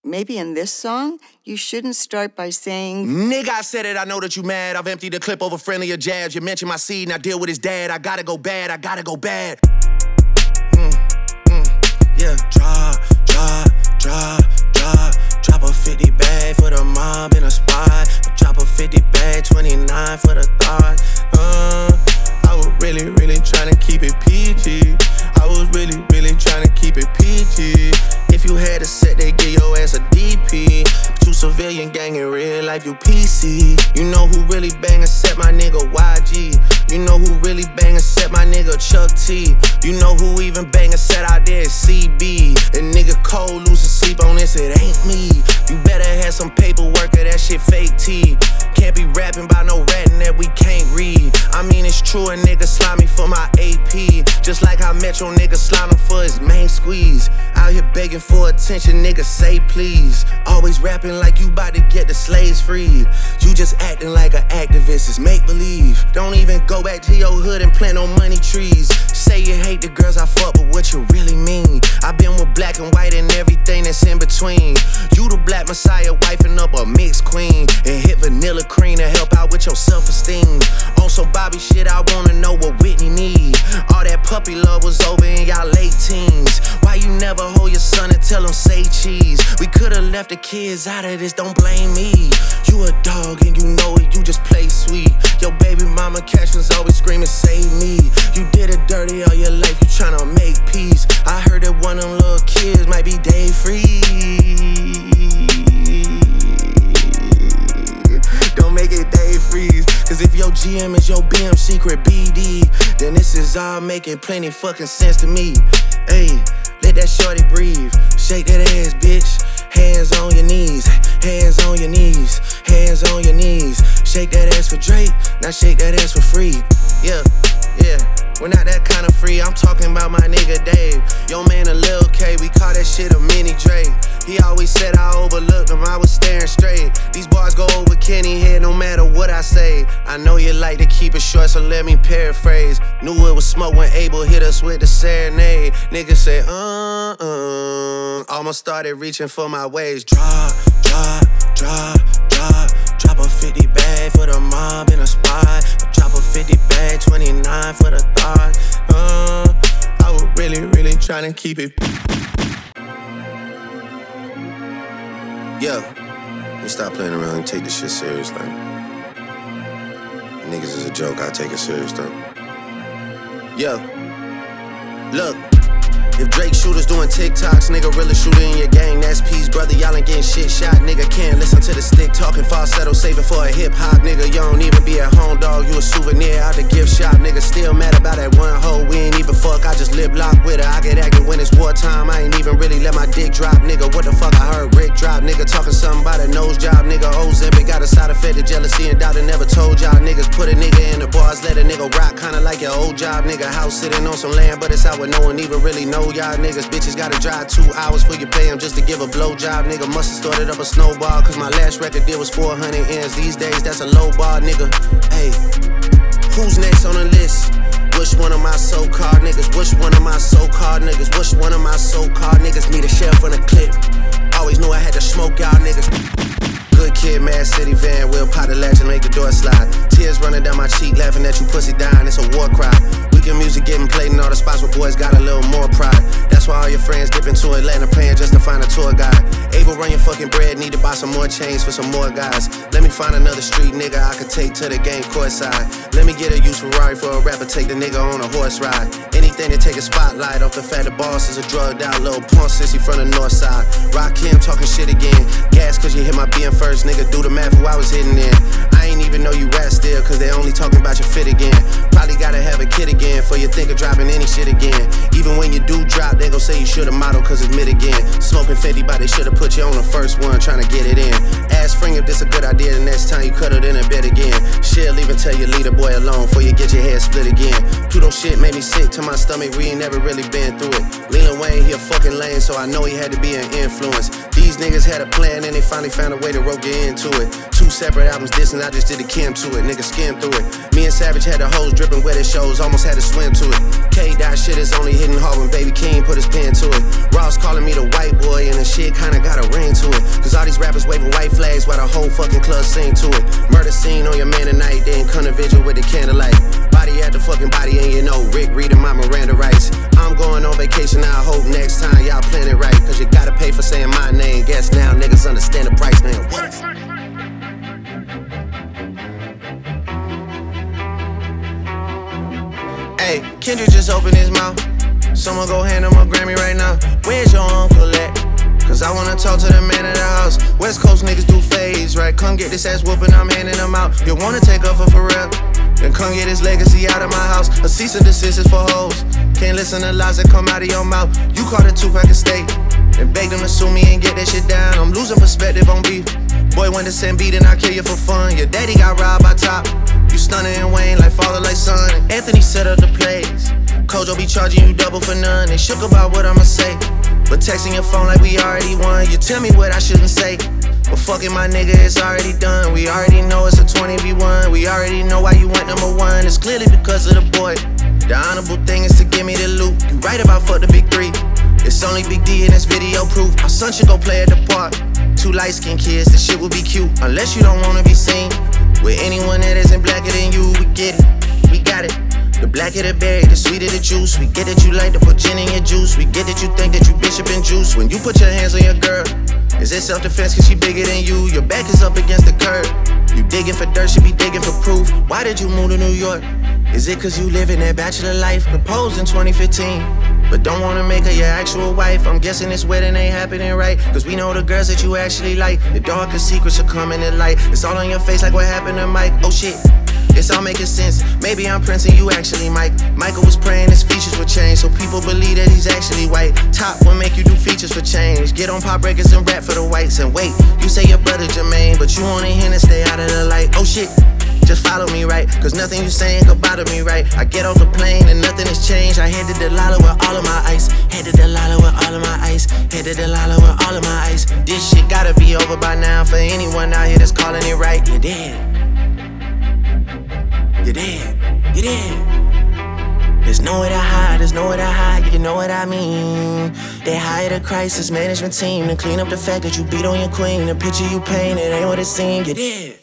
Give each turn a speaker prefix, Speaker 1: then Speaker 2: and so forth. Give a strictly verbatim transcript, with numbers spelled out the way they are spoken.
Speaker 1: maybe in this song, you shouldn't start by saying,
Speaker 2: nigga, I said it, I know that you mad. I've emptied the clip over friendlier jabs. You mentioned my seed and I deal with his dad. I gotta go bad, I gotta go bad. Mm, mm, yeah, drop, drop, drop, drop. Drop a fifty bag for the mob in a spot. Drop a fifty bag, twenty-nine for the thought. Uh, I was really, really trying to keep it P G. I was really, really trying to keep it P G. If you had a set, they give your ass a D P. But you civilian gang in real life, you P C. You know who really bang except my nigga Y G. You know who really bang except my nigga Chuck T. You know who even bang except out there is C B. And nigga Cole losing sleep on this, it ain't me. You better have some paperwork or that shit fake T. Can't be rapping about no ratting that we can't read. I mean it's true, a nigga slimy for my A P. Just like how Metro nigga slime him for his main squeeze. Out here begging for attention, nigga say please. Always rapping like you bout to get the slaves freed. You just acting like an activist, it's make believe. Don't even go back to your hood and plant no money trees. Say you hate the girls I fuck, but what you really mean? I been with black and white and everything that's in between. You the black messiah wifing up a mixed queen. And hit vanilla cream to help out with your self-esteem. On some Bobby shit, I wanna know what Whitney need. All that puppy love was over in y'all late teens. Why you never hold your son and tell him say cheese? We could've left the kids out of this, don't blame me. You a dog and you know it, you just play sweet. Your baby mama captions always screaming save me. You did it dirty all your life, you tryna make peace. I heard that one of them little kids might be day free. Don't make it day freeze. Cause if your G M is your B M secret B D, then this is all making plenty fucking sense to me. Ayy, let that shorty breathe. Shake that ass, bitch. Hands on your knees, hands on your knees, hands on your knees. Shake that ass for Drake, now shake that ass for free. Yeah, yeah. We're not that kind of free, I'm talking about my nigga Dave. Yo man a Lil K, we call that shit a mini Drake. He always said I overlooked him, I was staring straight. These bars go over Kenny head no matter what I say. I know you like to keep it short, so let me paraphrase. Knew it was smoke when Abel hit us with the serenade. Niggas say, uh-uh. Almost started reaching for my waist. Drop, drop, drop, drop. Drop a fifty bag for the mob in a spot. Drop a fifty bag, twenty-nine for the thought. Uh, I was really, really trying to keep it. Yeah, let me stop playing around and take this shit serious, like. Niggas is a joke, I take it serious though. Yeah, look. If Drake shooters doing TikToks, nigga really shooting in your gang, that's peace, brother, y'all ain't getting shit shot. Nigga can't listen to the stick talking falsetto, saving for a hip hop, nigga. You don't even be at home, dog, you a souvenir out the gift shop. Nigga still mad about that one hoe, we ain't even fuck, I just lip lock with her. I get active when it's wartime, I ain't even really let my dick drop, nigga. What the fuck, I heard Rick drop, nigga, talking something about a nose job, nigga. Ozempic got a side effect of jealousy and doubt and never told y'all niggas. Put a nigga in the bars, let a nigga rock, kinda like your old job, nigga. House sitting on some land, but it's out where no one even really know y'all niggas. Bitches gotta drive two hours for you pay them just to give a blowjob, nigga. Must've started up a snowball, cause my last record deal was four hundred ends. These days, that's a low bar, nigga. Hey, who's next on the list? Which one of my so-called niggas? Which one of my so-called niggas? Which one of my so-called niggas need a shell from the clip? Always knew I had to smoke y'all niggas. Good kid, Mad City van, we'll pot the latch and make the door slide. Tears running down my cheek, laughing at you pussy dying, it's a war cry. Weekend music getting played in all the spots where boys got a little more pride. That's why all your friends dip into Atlanta paying just to find a tour guide. Able run your fucking bread, need to buy some more chains for some more guys. Let me find another street nigga I could take to the game courtside. Let me get a used Ferrari for a rapper, take the nigga on a horse ride. Anything to take a spotlight off the fact the boss is a drugged out little punk sissy from the north side. Rock him talking shit again. Gas cause you hit my B M first, nigga, do the math who I was hitting in. I ain't even know you rap still, cause they only talking about your fit again. Probably gotta have a kid again, for you think of dropping any shit again. Even when you do drop, they gon' say you should've modeled cause it's mid again. Smoking fifty, but they should've put you on the first one, trying to get it in. Ask Spring if this a good idea, the next time you cut it in a bed again. She'll even tell you leave the boy alone, before you get your head split again. Pluto shit made me sick to my stomach, we ain't never really been through it. Lil Wayne, he a fucking lame, so I know he had to be an influence. These niggas had a plan and they finally found a way to rope you into it. Two separate albums dissing, I just did a Kim to it, nigga skim through it. Me and Savage had the hose dripping wet at shows, almost had to swim to it. K-Dot shit is only hitting hard when Baby King put his pen to it. Ross calling me the white boy and the shit kinda got a ring to it. All these rappers waving white flags while the whole fucking club sing to it. Murder scene on your man tonight, then come to vigil with the candlelight. Body at the fucking body, and you know Rick reading my Miranda rights. I'm going on vacation, I hope next time y'all plan it right. Cause you gotta pay for saying my name. Guess now niggas understand the price, man. What? Hey, Kendrick just opened his mouth. Someone go hand him a Grammy right now. Where's your uncle at? Cause I wanna talk to the man of the house. West Coast niggas do phase, right? Come get this ass whooping, I'm handing them out. You wanna take up for Pharrell? Then come get his legacy out of my house. A cease and desist is for hoes. Can't listen to lies that come out of your mouth. You caught a two-pack of steak and begged them to sue me and get that shit down. I'm losing perspective on beef. Boy, when the send beat and I kill you for fun. Your daddy got robbed by Top. You stunning and Wayne like father, like son. And Anthony set up the plays. Kojo be charging you double for none. They shook about what I'ma say, but texting your phone like we already won. You tell me what I shouldn't say, but fucking my nigga, it's already done. We already know it's a twenty v one. We already know why you went number one. It's clearly because of the boy. The honorable thing is to give me the loot. You right about fuck the big three. It's only Big D and it's video proof. Our son should go play at the park. Two light-skinned kids, this shit would be cute. Unless you don't wanna be seen with anyone that isn't blacker than you. We get it, we got it. The blacker the berry, the sweeter the juice. We get that you like to put gin in your juice. We get that you think that you bishop and juice. When you put your hands on your girl, is it self-defense cause she bigger than you? Your back is up against the curb. You digging for dirt, she be digging for proof. Why did you move to New York? Is it cause you living that bachelor life? Proposed in twenty fifteen, but don't wanna make her your actual wife. I'm guessing this wedding ain't happening right, cause we know the girls that you actually like. The darkest secrets are coming to light. It's all on your face like what happened to Mike. Oh shit, it's all making sense. Maybe I'm Prince and you actually Mike. Michael was praying his features would change, so people believe that he's actually white. Top will make you do features for change. Get on pop records and rap for the whites. And wait, you say your brother Jermaine, but you only here to stay out of the light. Oh shit, just follow me right, cause nothing you saying could bother me right. I get off the plane and nothing has changed. I head to Delilah with all of my ice. Head to Delilah with all of my ice. Head to Delilah with all of my ice. This shit gotta be over by now for anyone out here that's calling it right. You're dead. You're dead, you're dead. There's nowhere to hide, there's nowhere to hide, you know what I mean. They hired a crisis management team to clean up the fact that you beat on your queen. The picture you painted ain't what it seemed. You're dead.